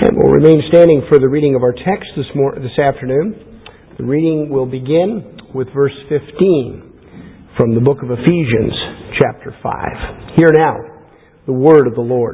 And we'll remain standing for the reading of our text this afternoon. The reading will begin with verse 15 from the book of Ephesians, chapter 5. Hear now the word of the Lord.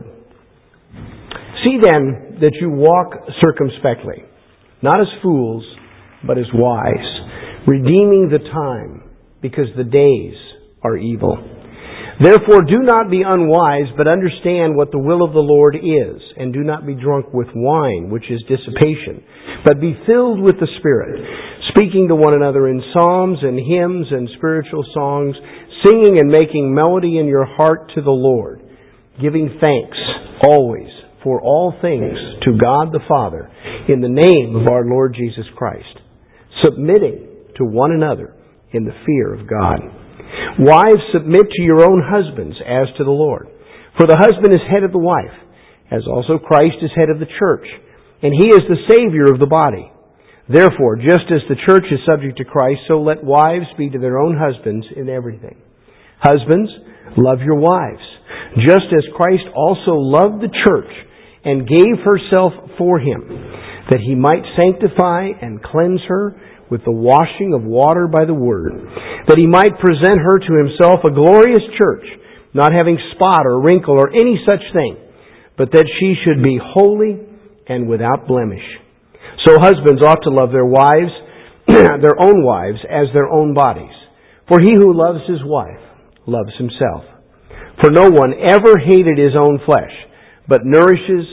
See then that you walk circumspectly, not as fools, but as wise, redeeming the time, because the days are evil. Therefore do not be unwise, but understand what the will of the Lord is, and do not be drunk with wine, which is dissipation, but be filled with the Spirit, speaking to one another in psalms and hymns and spiritual songs, singing and making melody in your heart to the Lord, giving thanks always for all things to God the Father, in the name of our Lord Jesus Christ, submitting to one another in the fear of God. Wives, submit to your own husbands as to the Lord. For the husband is head of the wife, as also Christ is head of the church, and He is the Savior of the body. Therefore, just as the church is subject to Christ, so let wives be to their own husbands in everything. Husbands, love your wives, just as Christ also loved the church and gave herself for Him, that He might sanctify and cleanse her with the washing of water by the Word, that He might present her to Himself a glorious church, not having spot or wrinkle or any such thing, but that she should be holy and without blemish. So husbands ought to love their wives, their own wives, as their own bodies. For he who loves his wife loves himself. For no one ever hated his own flesh, but nourishes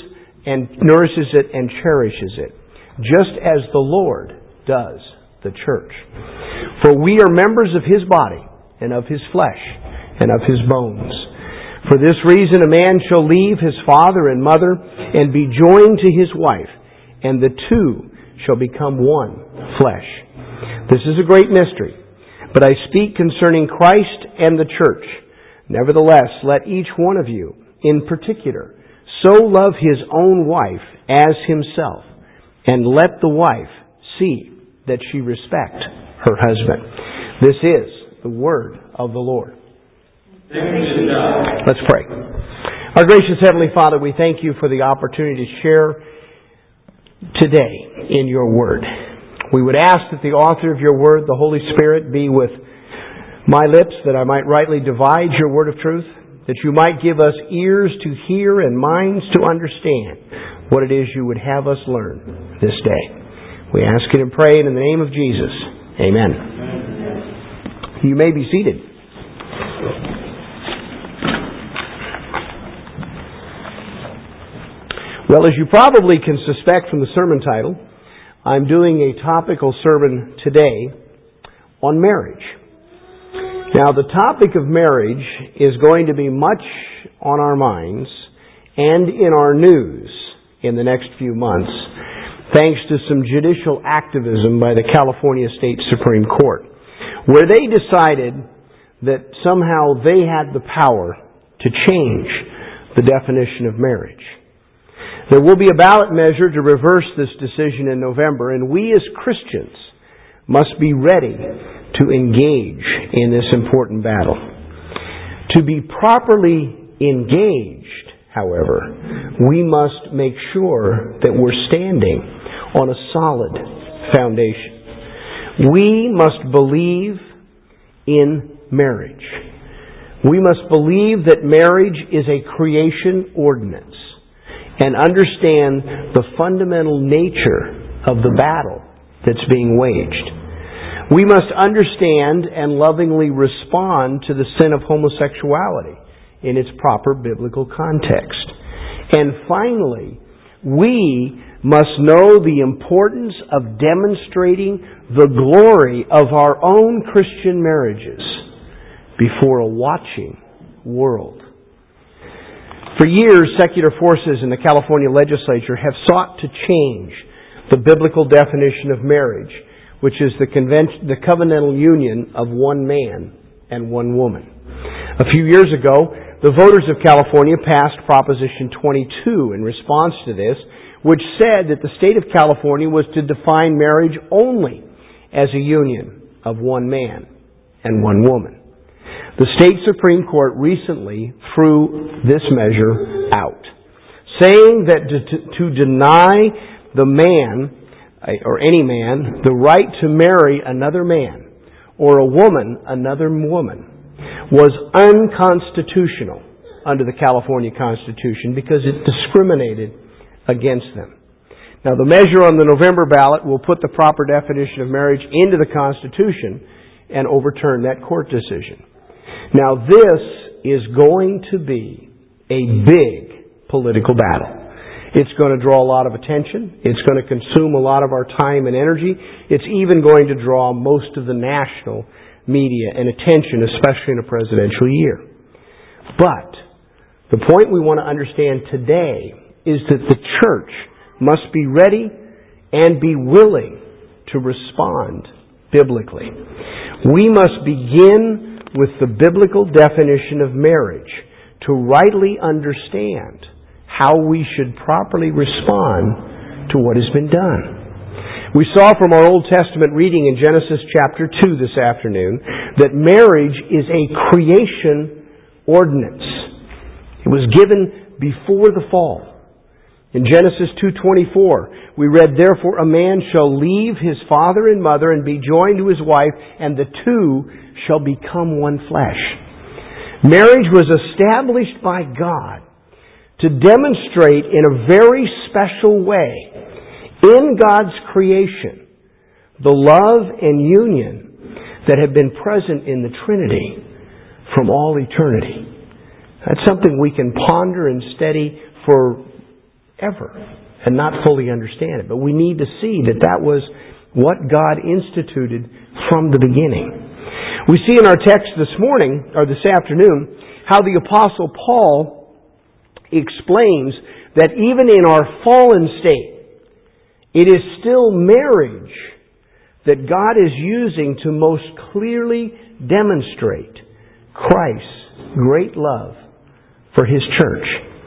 it and cherishes it, just as the Lord does the church. For we are members of His body, and of His flesh, and of His bones. For this reason a man shall leave his father and mother, and be joined to his wife, and the two shall become one flesh. This is a great mystery, but I speak concerning Christ and the church. Nevertheless, let each one of you, in particular, so love his own wife as himself, and let the wife see that she respect her husband. This is the word of the Lord. Let's pray. Our gracious Heavenly Father, we thank You for the opportunity to share today in Your word. We would ask that the author of Your word, the Holy Spirit, be with my lips, that I might rightly divide Your word of truth, that You might give us ears to hear and minds to understand what it is You would have us learn this day. We ask it and pray in the name of Jesus. Amen. You may be seated. Well, as you probably can suspect from the sermon title, I'm doing a topical sermon today on marriage. Now, the topic of marriage is going to be much on our minds and in our news in the next few months, thanks to some judicial activism by the California State Supreme Court, where they decided that somehow they had the power to change the definition of marriage. There will be a ballot measure to reverse this decision in November, and we as Christians must be ready to engage in this important battle. To be properly engaged, however, we must make sure that we're standing on a solid foundation. We must believe in marriage. We must believe that marriage is a creation ordinance and understand the fundamental nature of the battle that's being waged. We must understand and lovingly respond to the sin of homosexuality in its proper biblical context. And finally, we must know the importance of demonstrating the glory of our own Christian marriages before a watching world. For years, secular forces in the California legislature have sought to change the biblical definition of marriage, which is the covenantal union of one man and one woman. A few years ago, the voters of California passed Proposition 22 in response to this, which said that the state of California was to define marriage only as a union of one man and one woman. The state Supreme Court recently threw this measure out, saying that to deny the man, or any man, the right to marry another man, or a woman another woman, was unconstitutional under the California Constitution because it discriminated against them. Now, the measure on the November ballot will put the proper definition of marriage into the Constitution and overturn that court decision. Now, this is going to be a big political battle. It's going to draw a lot of attention. It's going to consume a lot of our time and energy. It's even going to draw most of the national media and attention, especially in a presidential year. But the point we want to understand today is that the church must be ready and be willing to respond biblically. We must begin with the biblical definition of marriage to rightly understand how we should properly respond to what has been done. We saw from our Old Testament reading in Genesis chapter 2 this afternoon that marriage is a creation ordinance. It was given before the fall. In Genesis 2:24, we read, "Therefore a man shall leave his father and mother and be joined to his wife, and the two shall become one flesh." Marriage was established by God to demonstrate in a very special way in God's creation the love and union that had been present in the Trinity from all eternity. That's something we can ponder and study forever and not fully understand it. But we need to see that that was what God instituted from the beginning. We see in our text this morning, or this afternoon, how the Apostle Paul explains that even in our fallen state, it is still marriage that God is using to most clearly demonstrate Christ's great love for His church.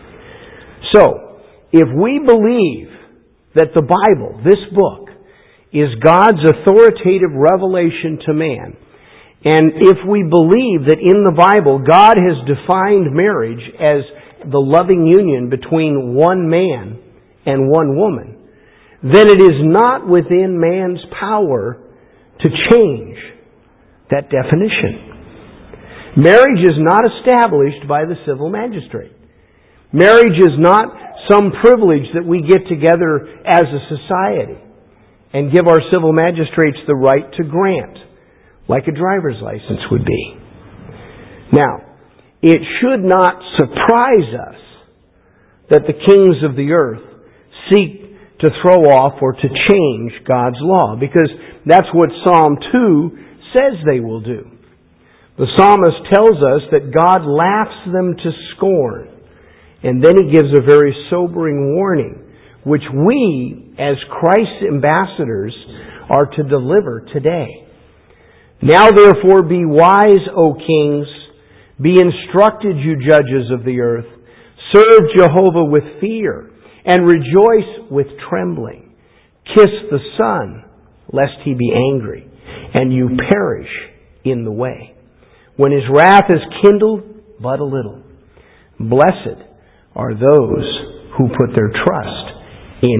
So, if we believe that the Bible, this book, is God's authoritative revelation to man, and if we believe that in the Bible God has defined marriage as the loving union between one man and one woman, then it is not within man's power to change that definition. Marriage is not established by the civil magistrate. Marriage is not some privilege that we get together as a society and give our civil magistrates the right to grant, like a driver's license would be. Now, it should not surprise us that the kings of the earth seek to throw off or to change God's law, because that's what Psalm 2 says they will do. The psalmist tells us that God laughs them to scorn, and then he gives a very sobering warning, which we, as Christ's ambassadors, are to deliver today. Now therefore be wise, O kings, be instructed, you judges of the earth, serve Jehovah with fear, and rejoice with trembling. Kiss the Son, lest He be angry, and you perish in the way, when His wrath is kindled but a little. Blessed are those who put their trust in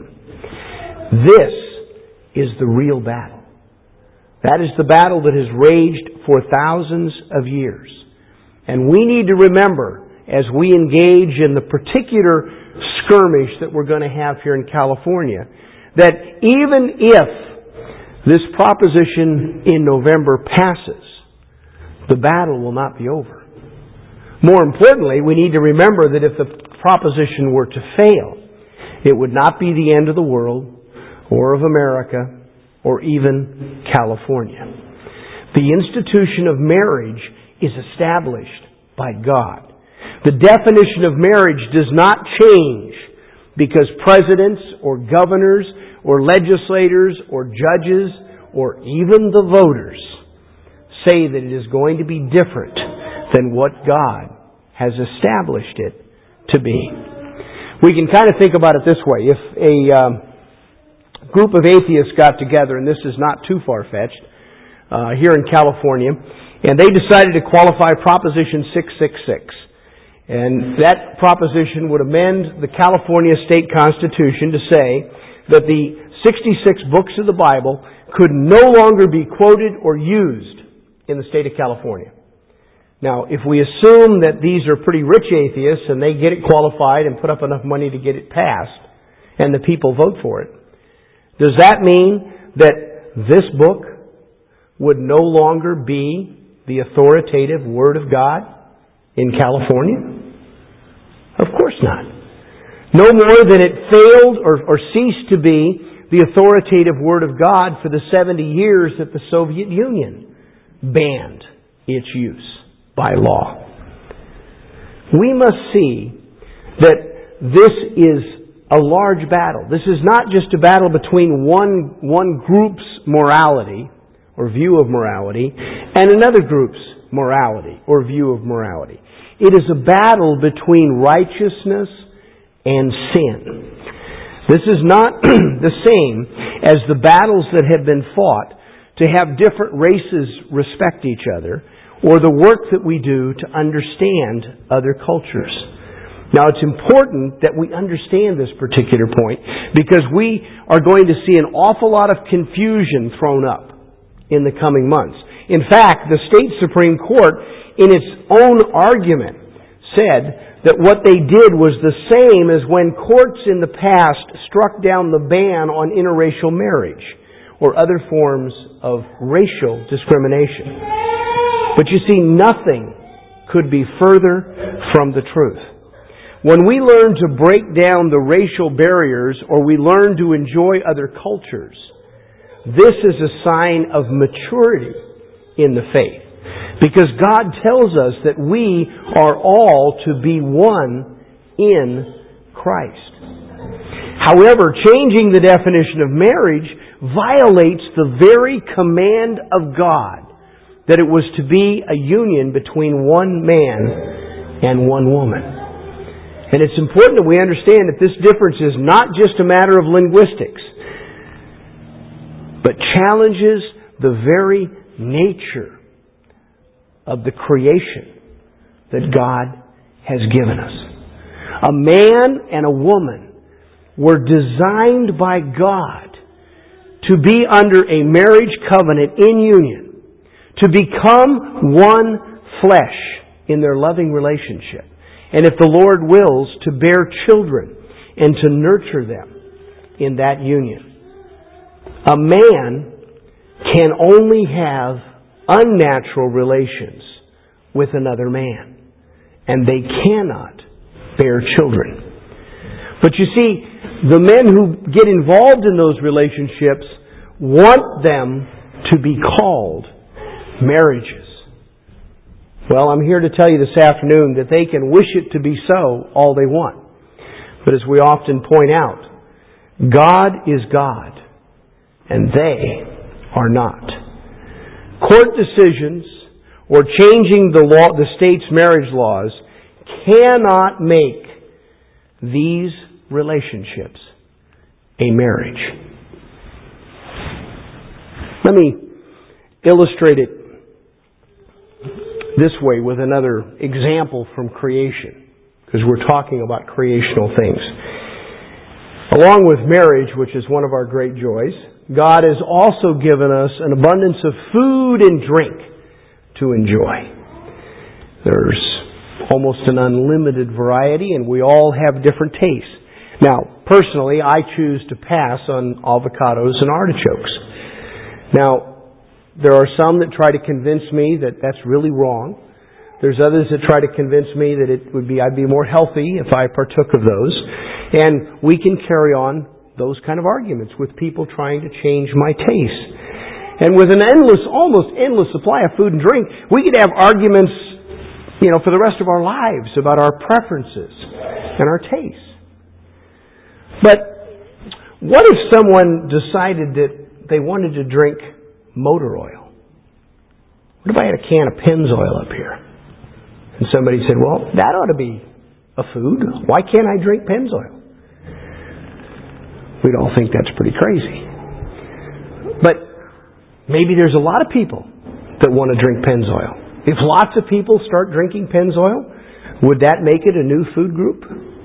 Him. This is the real battle. That is the battle that has raged for thousands of years. And we need to remember, as we engage in the particular skirmish that we're going to have here in California, that even if this proposition in November passes, the battle will not be over. More importantly, we need to remember that if the proposition were to fail, it would not be the end of the world, or of America, or even California. The institution of marriage is established by God. The definition of marriage does not change because presidents or governors or legislators or judges or even the voters say that it is going to be different than what God has established it to be. We can kind of think about it this way. If a group of atheists got together, and this is not too far-fetched, here in California, and they decided to qualify Proposition 666. And that proposition would amend the California State Constitution to say that the 66 books of the Bible could no longer be quoted or used in the state of California. Now, if we assume that these are pretty rich atheists and they get it qualified and put up enough money to get it passed, and the people vote for it, does that mean that this book would no longer be the authoritative Word of God in California? Of course not. No more than it failed or ceased to be the authoritative Word of God for the 70 years that the Soviet Union banned its use by law. We must see that this is a large battle. This is not just a battle between one group's morality or view of morality and another group's morality or view of morality. It is a battle between righteousness and sin. This is not the same as the battles that have been fought to have different races respect each other, or the work that we do to understand other cultures. Now, it's important that we understand this particular point because we are going to see an awful lot of confusion thrown up in the coming months. In fact, the state Supreme Court, in its own argument, said that what they did was the same as when courts in the past struck down the ban on interracial marriage or other forms of racial discrimination. But you see, nothing could be further from the truth. When we learn to break down the racial barriers or we learn to enjoy other cultures, this is a sign of maturity in the faith. Because God tells us that we are all to be one in Christ. However, changing the definition of marriage violates the very command of God that it was to be a union between one man and one woman. And it's important that we understand that this difference is not just a matter of linguistics, but challenges the very nature of the creation that God has given us. A man and a woman were designed by God to be under a marriage covenant in union, to become one flesh in their loving relationship. And if the Lord wills, to bear children and to nurture them in that union. A man can only have unnatural relations with another man, and they cannot bear children. But you see, the men who get involved in those relationships want them to be called marriages. Well, I'm here to tell you this afternoon that they can wish it to be so all they want. But as we often point out, God is God, and they are not. Court decisions or changing the state's marriage laws cannot make these relationships a marriage. Let me illustrate it this way with another example from creation, because we're talking about creational things. Along with marriage, which is one of our great joys, God has also given us an abundance of food and drink to enjoy. There's almost an unlimited variety, and we all have different tastes. Now, personally, I choose to pass on avocados and artichokes. Now, there are some that try to convince me that that's really wrong. There's others that try to convince me that I'd be more healthy if I partook of those. And we can carry on those kind of arguments with people trying to change my taste. And with an almost endless supply of food and drink, we could have arguments, for the rest of our lives about our preferences and our tastes. But what if someone decided that they wanted to drink motor oil? What if I had a can of Pennzoil up here? And somebody said, well, that ought to be a food. Why can't I drink Pennzoil? We'd all think that's pretty crazy. But maybe there's a lot of people that want to drink Pennzoil. If lots of people start drinking Pennzoil, Would that make it a new food group?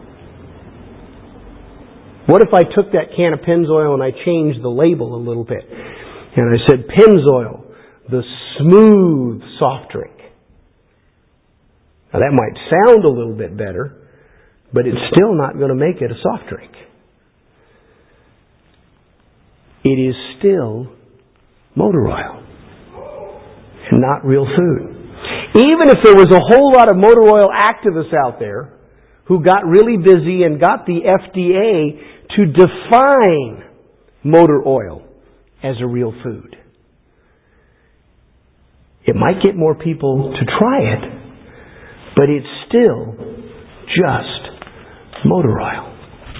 What if I took that can of Pennzoil and I changed the label a little bit? And I said, Pennzoil, the smooth soft drink. Now that might sound a little bit better, but it's still not going to make it a soft drink. It is still motor oil and not real food. Even if there was a whole lot of motor oil activists out there who got really busy and got the FDA to define motor oil as a real food, it might get more people to try it, but it's still just motor oil.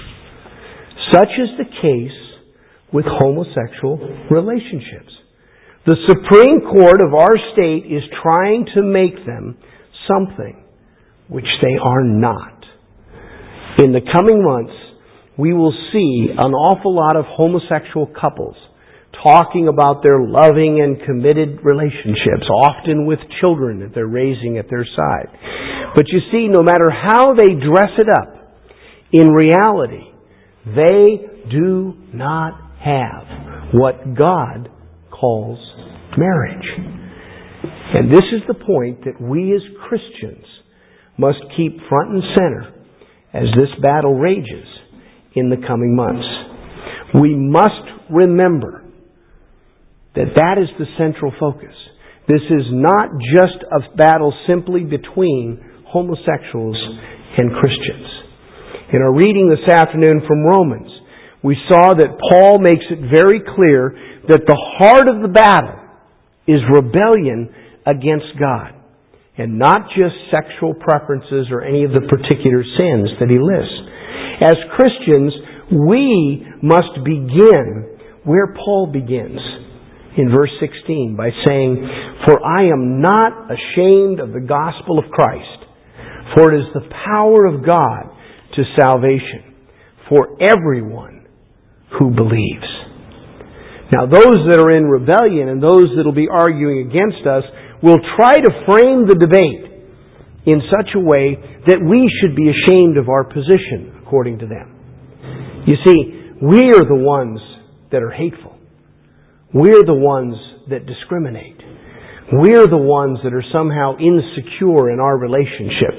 Such is the case with homosexual relationships. The Supreme Court of our state is trying to make them something which they are not. In the coming months, we will see an awful lot of homosexual couples talking about their loving and committed relationships, often with children that they're raising at their side. But you see, no matter how they dress it up, in reality, they do not have what God calls marriage. And this is the point that we as Christians must keep front and center as this battle rages in the coming months. We must remember that that is the central focus. This is not just a battle simply between homosexuals and Christians. In our reading this afternoon from Romans, we saw that Paul makes it very clear that the heart of the battle is rebellion against God, and not just sexual preferences or any of the particular sins that he lists. As Christians, we must begin where Paul begins in verse 16 by saying, "For I am not ashamed of the gospel of Christ, for it is the power of God to salvation for everyone who believes." Now those that are in rebellion and those that will be arguing against us will try to frame the debate in such a way that we should be ashamed of our position, according to them. You see, we are the ones that are hateful. We're the ones that discriminate. We're the ones that are somehow insecure in our relationships.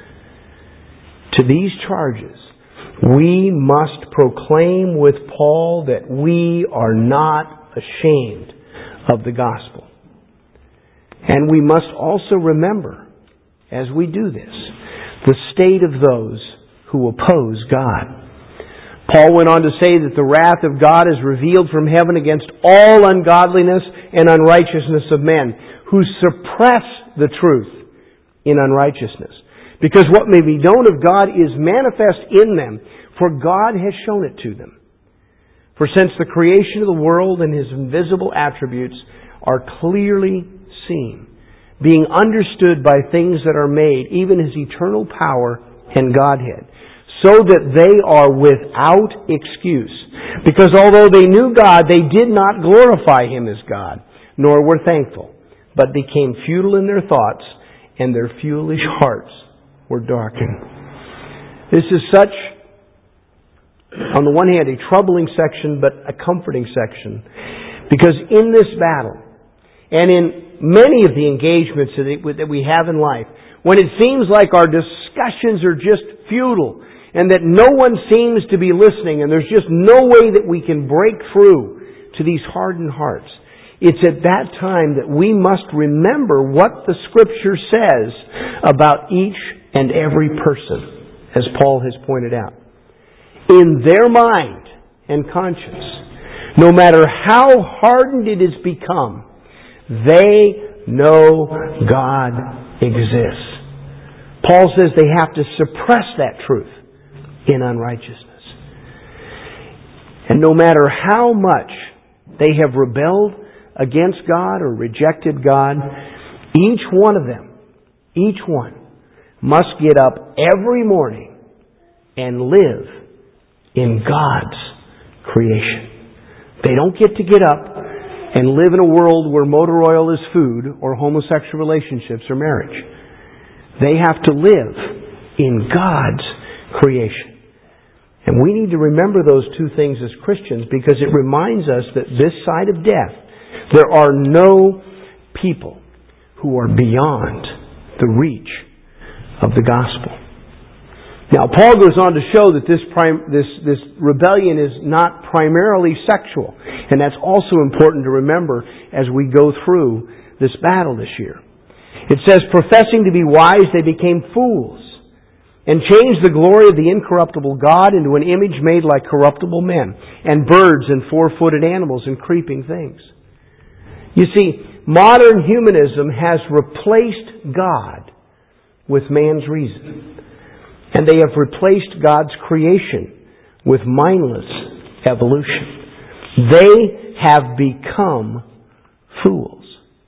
To these charges, we must proclaim with Paul that we are not ashamed of the gospel. And we must also remember, as we do this, the state of those who oppose God. Paul went on to say that the wrath of God is revealed from heaven against all ungodliness and unrighteousness of men, who suppress the truth in unrighteousness. Because what may be known of God is manifest in them, for God has shown it to them. For since the creation of the world and His invisible attributes are clearly seen, being understood by things that are made, even His eternal power and Godhead, so that they are without excuse. Because although they knew God, they did not glorify Him as God, nor were thankful, but became futile in their thoughts, and their foolish hearts were darkened. This is such, on the one hand, a troubling section, but a comforting section. Because in this battle, and in many of the engagements that we have in life, when it seems like our discussions are just futile, and that no one seems to be listening, and there's just no way that we can break through to these hardened hearts, it's at that time that we must remember what the Scripture says about each and every person, as Paul has pointed out. In their mind and conscience, no matter how hardened it has become, they know God exists. Paul says they have to suppress that truth in unrighteousness. And no matter how much they have rebelled against God or rejected God, each one of them, each one, must get up every morning and live in God's creation. They don't get to get up and live in a world where motor oil is food or homosexual relationships or marriage. They have to live in God's creation. And we need to remember those two things as Christians, because it reminds us that this side of death, there are no people who are beyond the reach of the gospel. Now, Paul goes on to show that this rebellion is not primarily sexual. And that's also important to remember as we go through this battle this year. It says, professing to be wise, they became fools and changed the glory of the incorruptible God into an image made like corruptible men and birds and four-footed animals and creeping things. You see, modern humanism has replaced God with man's reason. And they have replaced God's creation with mindless evolution. They have become fools.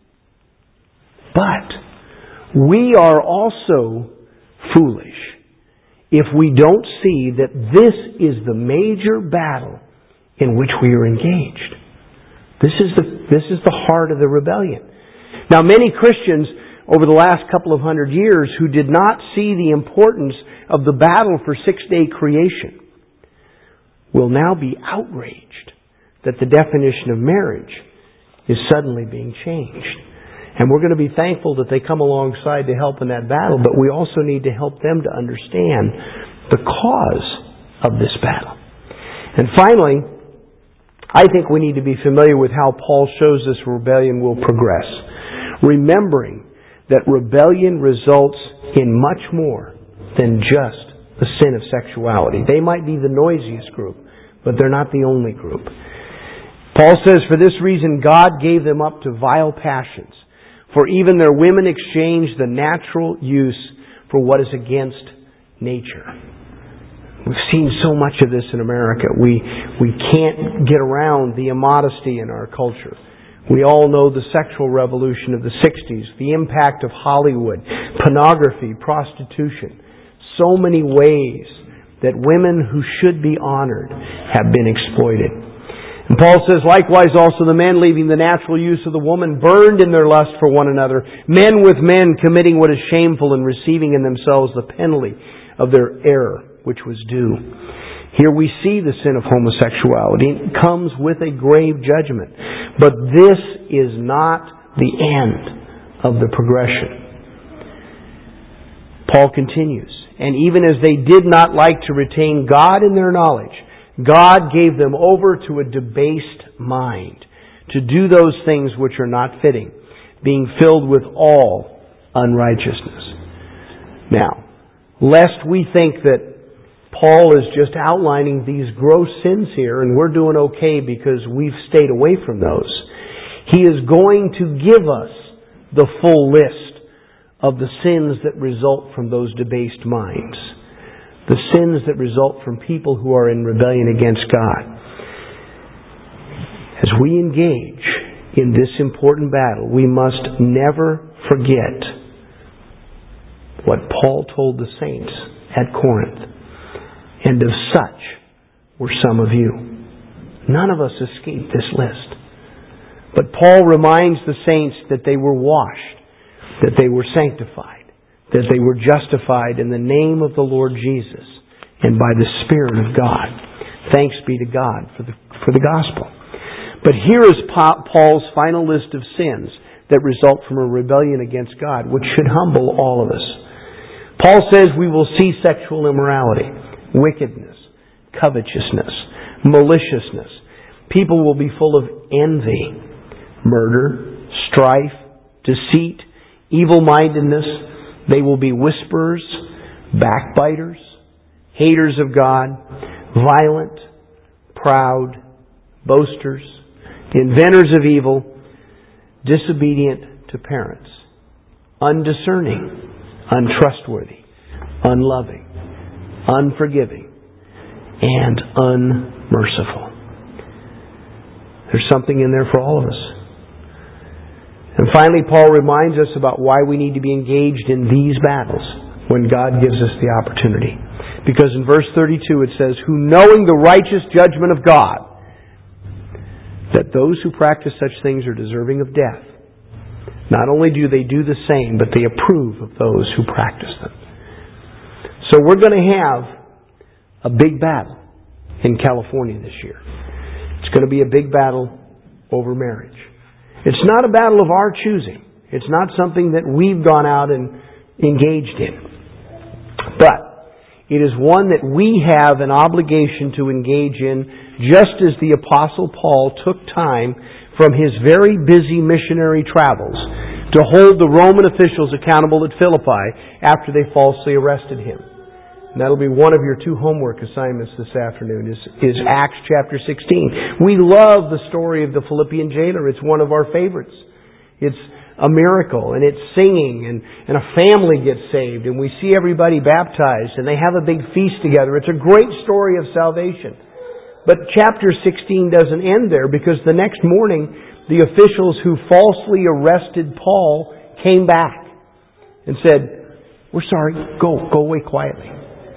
But we are also foolish if we don't see that this is the major battle in which we are engaged. This is the heart of the rebellion. Now, many Christians over the last couple of hundred years who did not see the importance of the battle for six-day creation will now be outraged that the definition of marriage is suddenly being changed. And we're going to be thankful that they come alongside to help in that battle, but we also need to help them to understand the cause of this battle. And finally, I think we need to be familiar with how Paul shows this rebellion will progress, remembering that rebellion results in much more than just the sin of sexuality. They might be the noisiest group, but they're not the only group. Paul says, for this reason God gave them up to vile passions, for even their women exchanged the natural use for what is against nature. We've seen so much of this in America. We can't get around the immodesty in our culture. We all know the sexual revolution of the 60s, the impact of Hollywood, pornography, prostitution. So many ways that women who should be honored have been exploited. And Paul says, likewise also the men, leaving the natural use of the woman, burned in their lust for one another, men with men committing what is shameful and receiving in themselves the penalty of their error, which was due. Here we see the sin of homosexuality. It comes with a grave judgment. But this is not the end of the progression. Paul continues, and even as they did not like to retain God in their knowledge, God gave them over to a debased mind to do those things which are not fitting, being filled with all unrighteousness. Now, lest we think that Paul is just outlining these gross sins here and we're doing okay because we've stayed away from those, he is going to give us the full list of the sins that result from those debased minds. The sins that result from people who are in rebellion against God. As we engage in this important battle, we must never forget what Paul told the saints at Corinth. And of such were some of you. None of us escaped this list. But Paul reminds the saints that they were washed, that they were sanctified, that they were justified in the name of the Lord Jesus and by the Spirit of God. Thanks be to God for the gospel. But here is Paul's final list of sins that result from a rebellion against God, which should humble all of us. Paul says we will see sexual immorality, wickedness, covetousness, maliciousness. People will be full of envy, murder, strife, deceit, evil-mindedness. They will be whisperers, backbiters, haters of God, violent, proud, boasters, inventors of evil, disobedient to parents, undiscerning, untrustworthy, unloving, unforgiving, and unmerciful. There's something in there for all of us. And finally, Paul reminds us about why we need to be engaged in these battles when God gives us the opportunity. Because in verse 32 it says, who knowing the righteous judgment of God, that those who practice such things are deserving of death. Not only do they do the same, but they approve of those who practice them. So we're going to have a big battle in California this year. It's going to be a big battle over marriage. It's not a battle of our choosing. It's not something that we've gone out and engaged in. But it is one that we have an obligation to engage in, just as the Apostle Paul took time from his very busy missionary travels to hold the Roman officials accountable at Philippi after they falsely arrested him. And that'll be one of your 2 homework assignments this afternoon, is Acts chapter 16. We love the story of the Philippian jailer. It's one of our favorites. It's a miracle, and it's singing, and a family gets saved, and we see everybody baptized, and they have a big feast together. It's a great story of salvation. But chapter 16 doesn't end there, because the next morning, the officials who falsely arrested Paul came back and said, "We're sorry, go away quietly."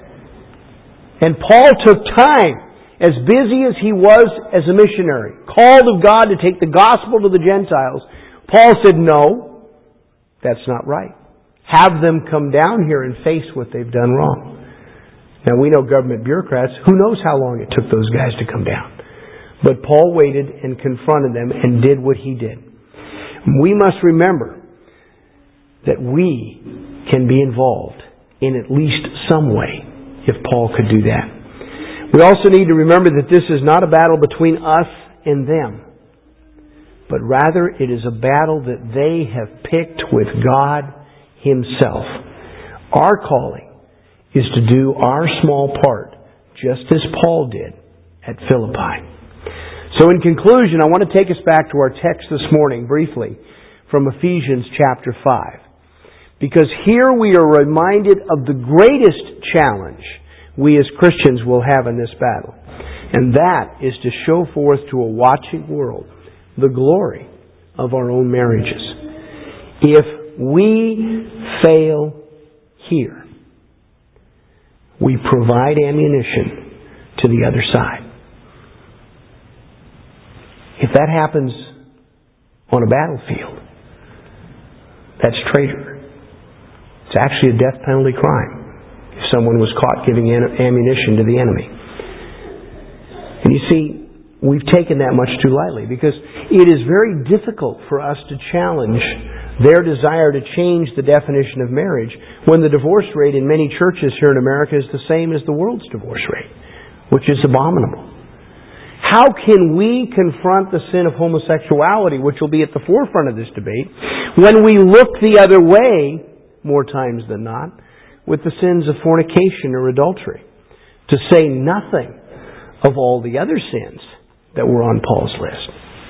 And Paul took time, as busy as he was as a missionary, called of God to take the gospel to the Gentiles. Paul said, "No, that's not right. Have them come down here and face what they've done wrong." Now we know government bureaucrats, who knows how long it took those guys to come down. But Paul waited and confronted them and did what he did. We must remember that we can be involved in at least some way if Paul could do that. We also need to remember that this is not a battle between us and them, but rather it is a battle that they have picked with God Himself. Our calling is to do our small part, just as Paul did at Philippi. So in conclusion, I want to take us back to our text this morning briefly from Ephesians chapter 5. Because here we are reminded of the greatest challenge we as Christians will have in this battle. And that is to show forth to a watching world the glory of our own marriages. If we fail here, we provide ammunition to the other side. If that happens on a battlefield, that's traitor. It's actually a death penalty crime if someone was caught giving ammunition to the enemy. And you see, we've taken that much too lightly, because it is very difficult for us to challenge their desire to change the definition of marriage when the divorce rate in many churches here in America is the same as the world's divorce rate, which is abominable. How can we confront the sin of homosexuality, which will be at the forefront of this debate, when we look the other way, more times than not, with the sins of fornication or adultery, to say nothing of all the other sins that were on Paul's list?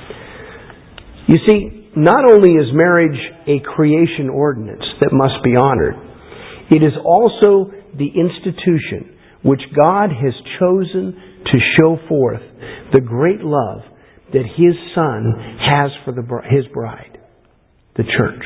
You see, not only is marriage a creation ordinance that must be honored, it is also the institution which God has chosen to show forth the great love that His Son has for His bride, the church.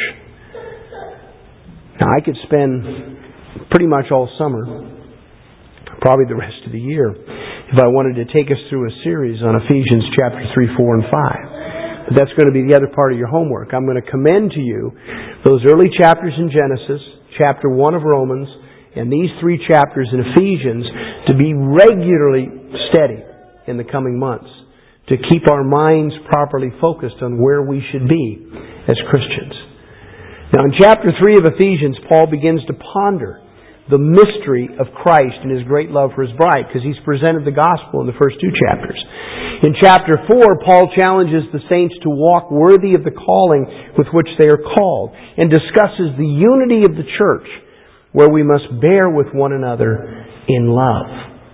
Now, I could spend pretty much all summer, probably the rest of the year, if I wanted to take us through a series on Ephesians chapter 3, 4, and 5. But that's going to be the other part of your homework. I'm going to commend to you those early chapters in Genesis, chapter 1 of Romans, and these 3 chapters in Ephesians to be regularly studied in the coming months, to keep our minds properly focused on where we should be as Christians. Now in chapter 3 of Ephesians, Paul begins to ponder the mystery of Christ and His great love for His bride, because he's presented the gospel in the first 2 chapters. In chapter 4, Paul challenges the saints to walk worthy of the calling with which they are called, and discusses the unity of the church, where we must bear with one another in love.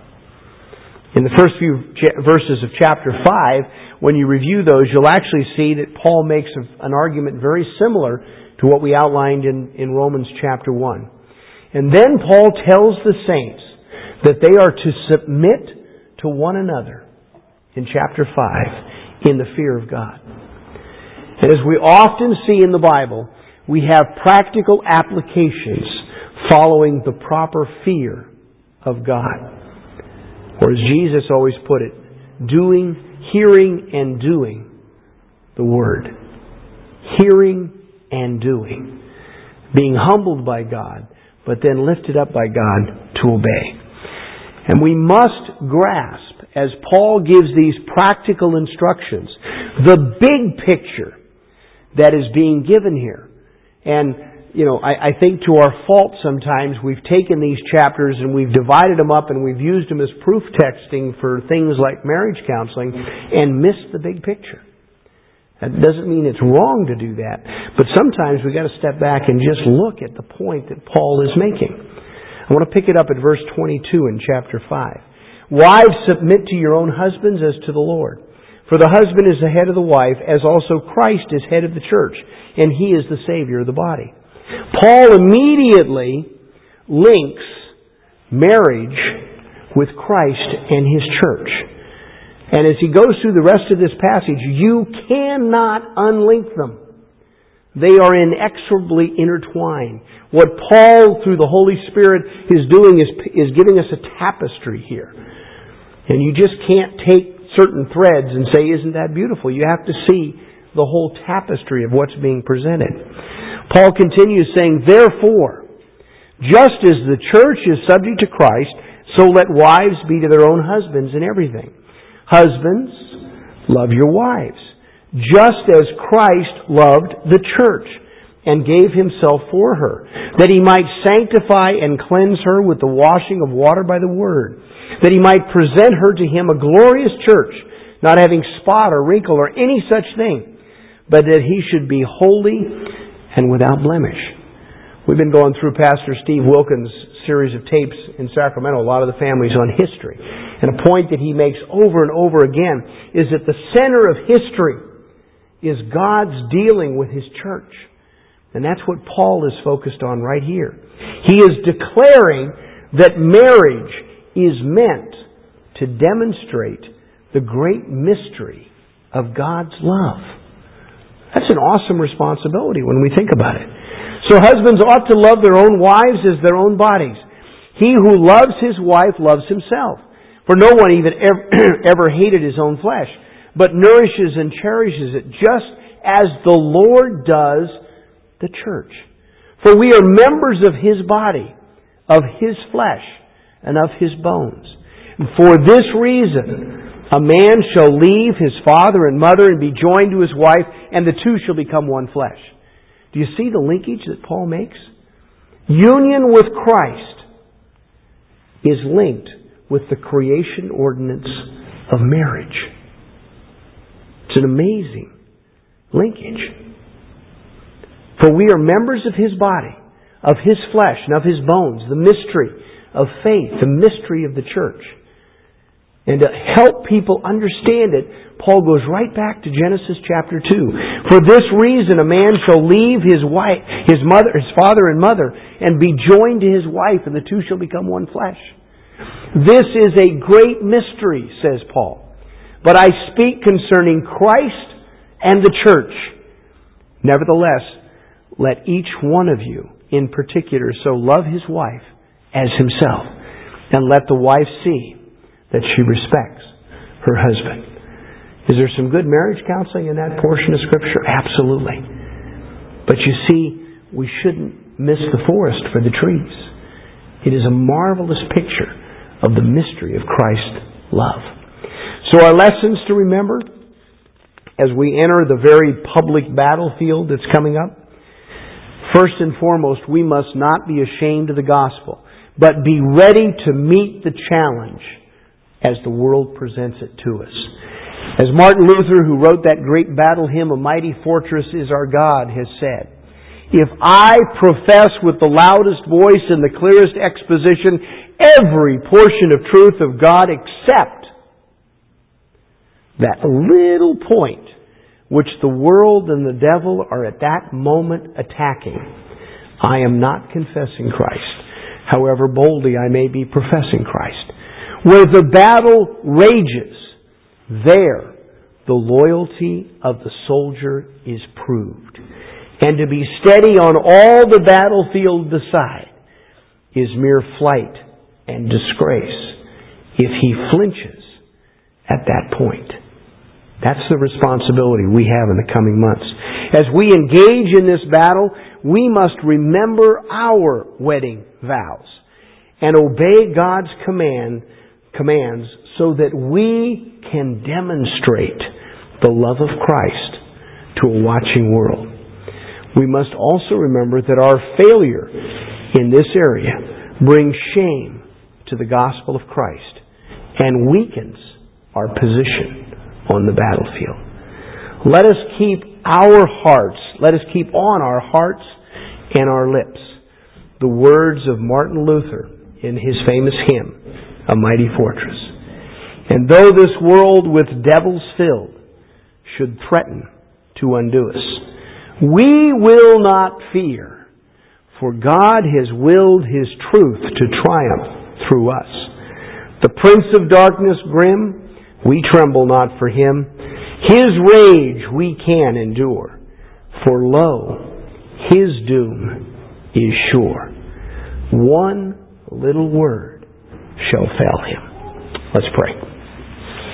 In the first few verses of chapter 5, when you review those, you'll actually see that Paul makes an argument very similar to what we outlined in Romans chapter 1. And then Paul tells the saints that they are to submit to one another in chapter 5 in the fear of God. And as we often see in the Bible, we have practical applications following the proper fear of God. Or as Jesus always put it, hearing and doing the Word. Hearing and doing. Being humbled by God, but then lifted up by God to to obey. And we must grasp, as Paul gives these practical instructions, the big picture that is being given here. And, I think to our fault sometimes we've taken these chapters and we've divided them up and we've used them as proof texting for things like marriage counseling and missed the big picture. That doesn't mean it's wrong to do that, but sometimes we've got to step back and just look at the point that Paul is making. I want to pick it up at verse 22 in chapter 5. Wives, submit to your own husbands as to the Lord. For the husband is the head of the wife, as also Christ is head of the church, and He is the Savior of the body. Paul immediately links marriage with Christ and His church. And as he goes through the rest of this passage, you cannot unlink them. They are inexorably intertwined. What Paul, through the Holy Spirit, is doing is giving us a tapestry here. And you just can't take certain threads and say, isn't that beautiful? You have to see the whole tapestry of what's being presented. Paul continues saying, therefore, just as the church is subject to Christ, so let wives be to their own husbands in everything. Husbands, love your wives, just as Christ loved the church and gave Himself for her, that He might sanctify and cleanse her with the washing of water by the Word, that He might present her to Him a glorious church, not having spot or wrinkle or any such thing, but that He should be holy and without blemish. We've been going through Pastor Steve Wilkins' series of tapes in Sacramento, a lot of the families on history. And a point that he makes over and over again is that the center of history is God's dealing with His church. And that's what Paul is focused on right here. He is declaring that marriage is meant to demonstrate the great mystery of God's love. That's an awesome responsibility when we think about it. So husbands ought to love their own wives as their own bodies. He who loves his wife loves himself. For no one even ever hated his own flesh, but nourishes and cherishes it, just as the Lord does the church. For we are members of His body, of His flesh, and of His bones. And for this reason, a man shall leave his father and mother and be joined to his wife, and the two shall become one flesh. Do you see the linkage that Paul makes? Union with Christ is linked with the creation ordinance of marriage. It's an amazing linkage. For we are members of His body, of His flesh, and of His bones, the mystery of faith, the mystery of the church. And to help people understand it, Paul goes right back to Genesis chapter 2. For this reason a man shall leave his wife, his father and mother, and be joined to his wife, and the two shall become one flesh. This is a great mystery, says Paul. But I speak concerning Christ and the church. Nevertheless, let each one of you in particular so love his wife as himself, and let the wife see that she respects her husband. Is there some good marriage counseling in that portion of Scripture? Absolutely. But you see, we shouldn't miss the forest for the trees. It is a marvelous picture of the mystery of Christ's love. So our lessons to remember as we enter the very public battlefield that's coming up. First and foremost, we must not be ashamed of the gospel, but be ready to meet the challenge as the world presents it to us. As Martin Luther, who wrote that great battle hymn, "A Mighty Fortress is Our God," has said, "If I profess with the loudest voice and the clearest exposition every portion of truth of God except that little point which the world and the devil are at that moment attacking, I am not confessing Christ, however boldly I may be professing Christ. Where the battle rages, there the loyalty of the soldier is proved. And to be steady on all the battlefield beside is mere flight and disgrace if he flinches at that point." That's the responsibility we have in the coming months. As we engage in this battle, we must remember our wedding vows and obey God's commands so that we can demonstrate the love of Christ to a watching world. We must also remember that our failure in this area brings shame to the gospel of Christ and weakens our position on the battlefield. Let us keep on our hearts and our lips the words of Martin Luther in his famous hymn, A Mighty Fortress. And though this world with devils filled should threaten to undo us, we will not fear, for God has willed His truth to triumph through us. The prince of darkness grim, we tremble not for him. His rage we can endure, for lo, his doom is sure. One little word shall fail him. Let's pray.